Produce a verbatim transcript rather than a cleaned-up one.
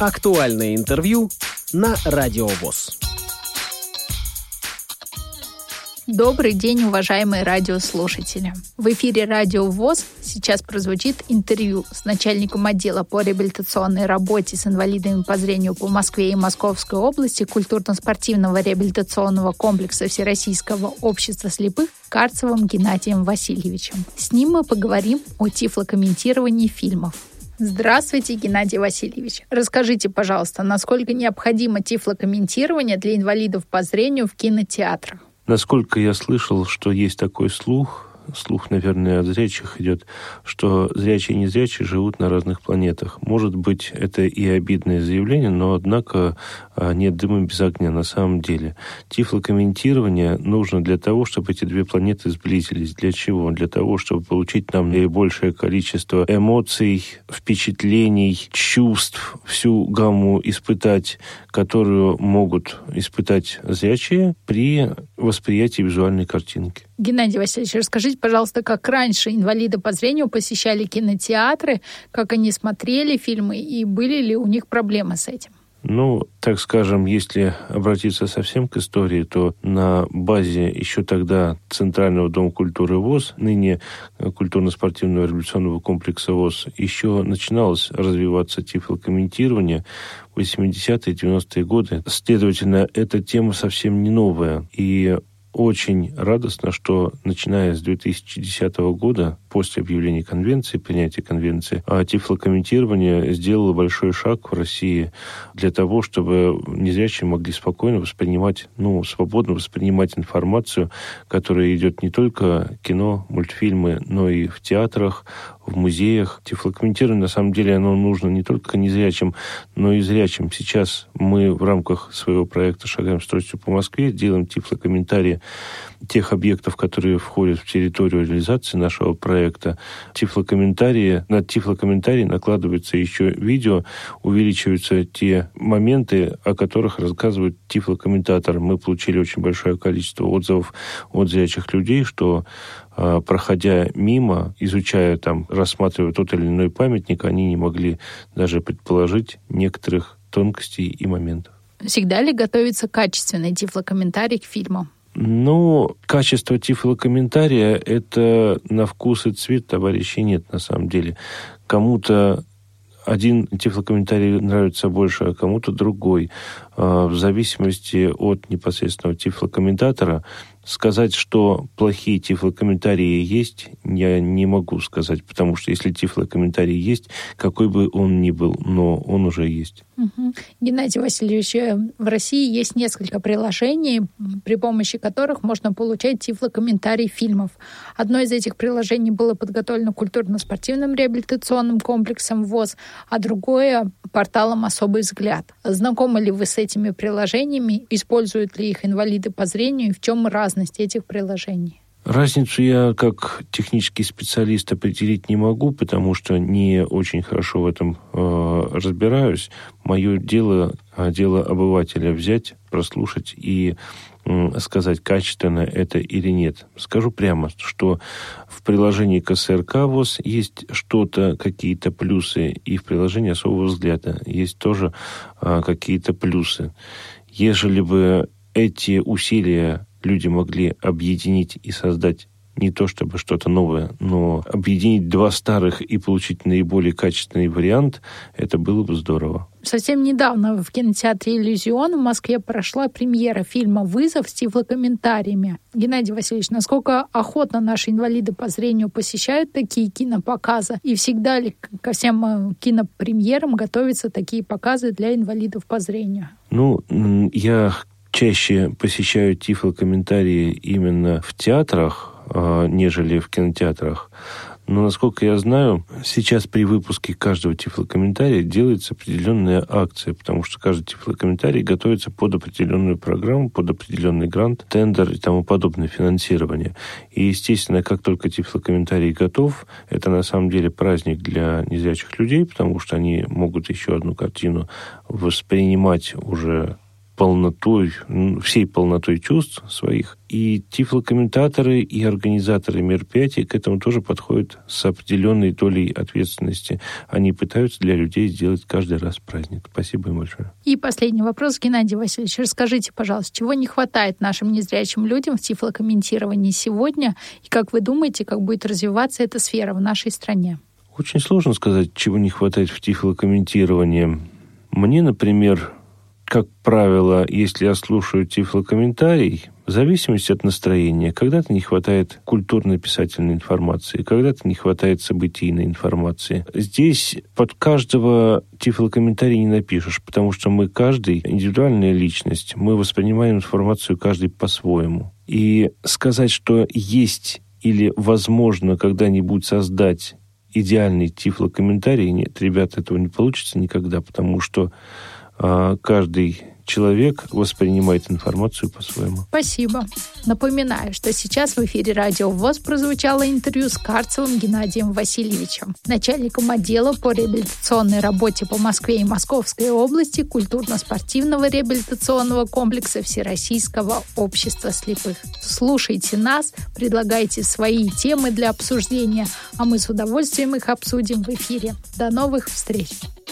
Актуальное интервью на Радио ВОС. Добрый день, уважаемые радиослушатели. В эфире Радио ВОС сейчас прозвучит интервью с начальником отдела по реабилитационной работе с инвалидами по зрению по Москве и Московской области культурно-спортивного реабилитационного комплекса Всероссийского общества слепых Карцевым Геннадием Васильевичем. С ним мы поговорим о тифлокомментировании фильмов. Здравствуйте, Геннадий Васильевич. Расскажите, пожалуйста, насколько необходимо тифлокомментирование для инвалидов по зрению в кинотеатрах? Насколько я слышал, что есть такой слух, слух, наверное, от зрячих идет, что зрячие и незрячие живут на разных планетах. Может быть, это и обидное заявление, но, однако, нет дыма без огня на самом деле. Тифлокомментирование нужно для того, чтобы эти две планеты сблизились. Для чего? Для того, чтобы получить нам наибольшее количество эмоций, впечатлений, чувств, всю гамму испытать, которую могут испытать зрячие при восприятии визуальной картинки. Геннадий Васильевич, расскажите, пожалуйста, как раньше инвалиды по зрению посещали кинотеатры, как они смотрели фильмы и были ли у них проблемы с этим? Ну, так скажем, если обратиться совсем к истории, то на базе еще тогда Центрального дома культуры ВОС, ныне культурно-спортивного революционного комплекса ВОС, еще начиналось развиваться тифлокомментирование в восьмидесятые и девяностые годы. Следовательно, эта тема совсем не новая. И очень радостно, что начиная с две тысячи десятого года, после объявления конвенции, принятия конвенции, тифлокомментирование сделало большой шаг в России для того, чтобы незрячие могли спокойно воспринимать, ну, свободно воспринимать информацию, которая идет не только кино, мультфильмы, но и в театрах, в музеях. Тифлокомментирование, на самом деле, оно нужно не только незрячим, но и зрячим. Сейчас мы в рамках своего проекта «Шагаем с тростью по Москве» делаем тифлокомментарии тех объектов, которые входят в территорию реализации нашего проекта. Тифлокомментарии, на тифлокомментарии накладывается еще видео, увеличиваются те моменты, о которых рассказывает тифлокомментатор. Мы получили очень большое количество отзывов от зрячих людей, что, проходя мимо, изучая там, рассматривая тот или иной памятник, они не могли даже предположить некоторых тонкостей и моментов. Всегда ли готовится качественный тифлокомментарий к фильму? Ну, качество тифлокомментария – это на вкус и цвет товарищей нет, на самом деле. Кому-то один тифлокомментарий нравится больше, а кому-то другой. В зависимости от непосредственного тифлокомментатора. Сказать, что плохие тифлокомментарии есть, я не могу сказать, потому что если тифлокомментарий есть, какой бы он ни был, но он уже есть. Угу. Геннадий Васильевич, в России есть несколько приложений, при помощи которых можно получать тифлокомментарий фильмов. Одно из этих приложений было подготовлено культурно-спортивным реабилитационным комплексом ВОС, а другое — порталом «Особый взгляд». Знакомы ли вы с этими приложениями? Используют ли их инвалиды по зрению? И в чем разность этих приложений? Разницу я как технический специалист определить не могу, потому что не очень хорошо в этом э, разбираюсь. Мое дело, дело обывателя взять, прослушать и э, сказать, качественно это или нет. Скажу прямо, что в приложении ка эс эр ка ВОС есть что-то, какие-то плюсы, и в приложении «Особого взгляда» есть тоже э, какие-то плюсы. Ежели бы эти усилия люди могли объединить и создать не то чтобы что-то новое, но объединить два старых и получить наиболее качественный вариант, это было бы здорово. Совсем недавно в кинотеатре «Иллюзион» в Москве прошла премьера фильма «Вызов» с тифлокомментариями. Геннадий Васильевич, насколько охотно наши инвалиды по зрению посещают такие кинопоказы? И всегда ли ко всем кинопремьерам готовятся такие показы для инвалидов по зрению? Ну, я чаще посещаю тифлокомментарии именно в театрах, нежели в кинотеатрах. Но, насколько я знаю, сейчас при выпуске каждого тифлокомментария делается определенная акция, потому что каждый тифлокомментарий готовится под определенную программу, под определенный грант, тендер и тому подобное финансирование. И, естественно, как только тифлокомментарий готов, это на самом деле праздник для незрячих людей, потому что они могут еще одну картину воспринимать уже полнотой, всей полнотой чувств своих. И тифлокомментаторы, и организаторы мероприятий к этому тоже подходят с определенной долей ответственности. Они пытаются для людей сделать каждый раз праздник. Спасибо им большое. И последний вопрос, Геннадий Васильевич. Расскажите, пожалуйста, чего не хватает нашим незрячим людям в тифлокомментировании сегодня? И как вы думаете, как будет развиваться эта сфера в нашей стране? Очень сложно сказать, чего не хватает в тифлокомментировании. Мне, например, как правило, если я слушаю тифлокомментарий, в зависимости от настроения, когда-то не хватает культурно-писательной информации, когда-то не хватает событийной информации. Здесь под каждого тифлокомментария не напишешь, потому что мы каждый индивидуальная личность, мы воспринимаем информацию каждый по-своему. И сказать, что есть или возможно когда-нибудь создать идеальный тифлокомментарий, нет, ребята, этого не получится никогда, потому что а, каждый человек воспринимает информацию по-своему. Спасибо. Напоминаю, что сейчас в эфире Радио ВОС прозвучало интервью с Карцевым Геннадием Васильевичем, начальником отдела по реабилитационной работе по Москве и Московской области культурно-спортивного реабилитационного комплекса Всероссийского общества слепых. Слушайте нас, предлагайте свои темы для обсуждения, а мы с удовольствием их обсудим в эфире. До новых встреч!